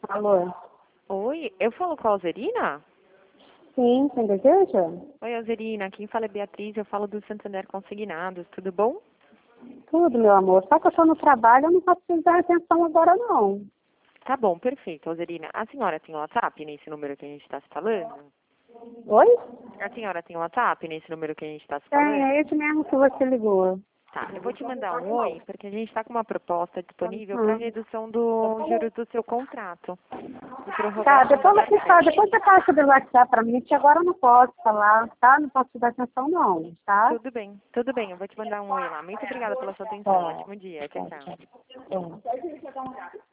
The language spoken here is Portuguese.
Alô? Oi, eu falo com a Alzerina? Sim, quem deseja? Oi, Alzerina, quem fala é Beatriz, eu falo do Santander Consignados, tudo bom? Tudo, meu amor. Só que eu estou no trabalho, eu não posso te dar atenção agora, não. Tá bom, perfeito, Alzerina. A senhora tem WhatsApp nesse número que a gente está se falando? Oi? A senhora tem WhatsApp nesse número que a gente está se Tem, falando? é esse mesmo que você ligou. Tá, eu vou te mandar um oi, porque a gente está com uma proposta disponível para Hum. redução do juros do seu contrato e Tá, prorrogação da depois carteira. você passa pelo WhatsApp pra mim, que agora eu não posso falar, tá? Não posso te dar atenção, não, tá? Tudo bem, eu vou te mandar um oi lá. Muito obrigada pela sua atenção, Tá, ótimo dia, tchau, tá, tchau. tá. É.